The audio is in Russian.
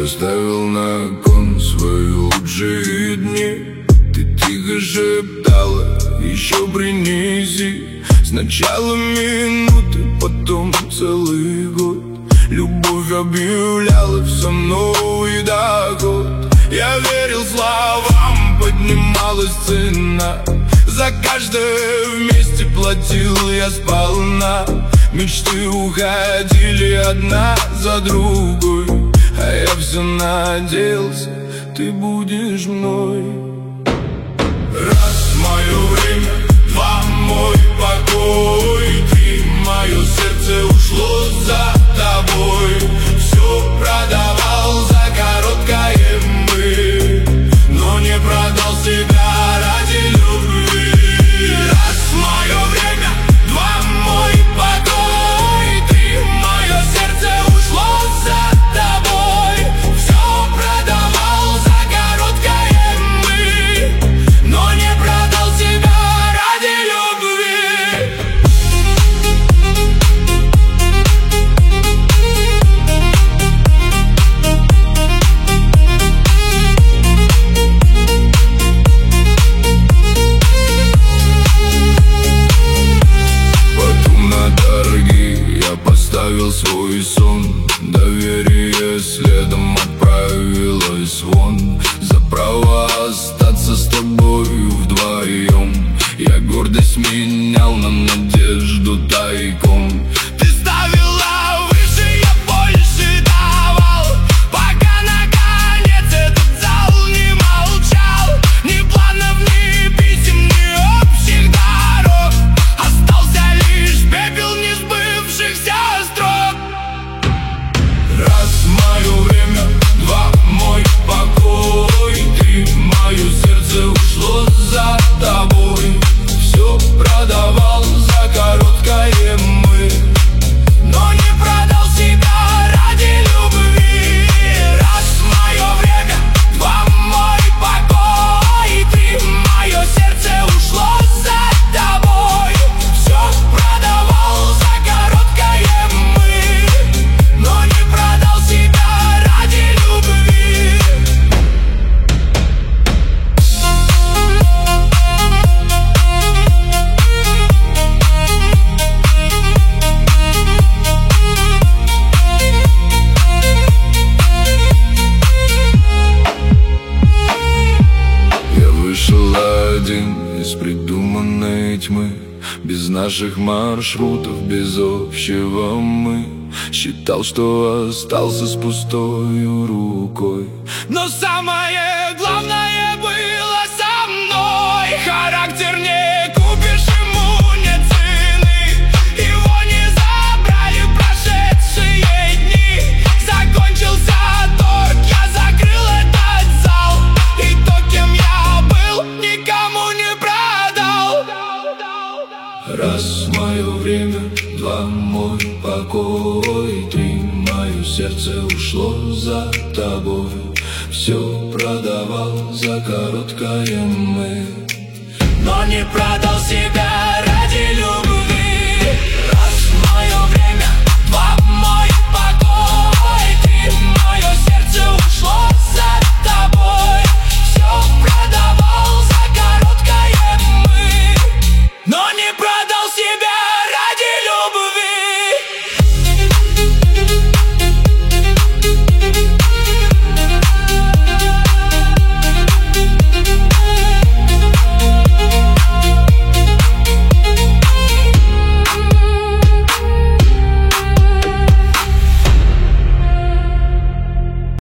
Я ставил на кон свои лучшие дни. Ты тихо шептала, еще принеси. Сначала минуты, потом целый год. Любовь объявляла все новый доход. Я верил словам, поднималась цена. За каждое вместе платил я сполна. Мечты уходили одна за другой, а я все надеялся, ты будешь мной. Раз мое время, два мой покой, три мое сердце ушло за тобой. Все продавал за короткое мы, но не продал себя ради любви. Раз мое время, два мой покой, три мое сердце ушло за тобой. Все продавал за короткое мы, но не продал себя ради любви. Потом на торги я поставил свой сон. Доверие следом отправилось вон. За право остаться с тобою вдвоем я гордость менял на надежду тайком. Ты ставила выше, я больше давал, пока наконец этот зал не молчал. Ни планов, ни писем, ни общих дорог. Остался лишь пепел несбывшихся строк. Раз мое время, два мой покой, три мое сердце ушло за тобой. Все продавал за короткое мы, но не продал себя ради любви. Раз мое время, два мой покой, три мое сердце ушло за тобой. Все продавал за короткое мы, но не продал себя ради любви. Я вышел один из придуманной тьмы, без наших маршрутов, без общего мы. Считал, что остался с пустой рукой, но самое главное было со мной. Характер не купишь, ему нет цены. Его не забрали прошедшие дни. Закончился торг, я закрыл этот зал, и то, кем я был, никому не продал. Раз мое время, два мой покой, три мое сердце ушло за тобой. Все продавал за короткое мы, но не продал себя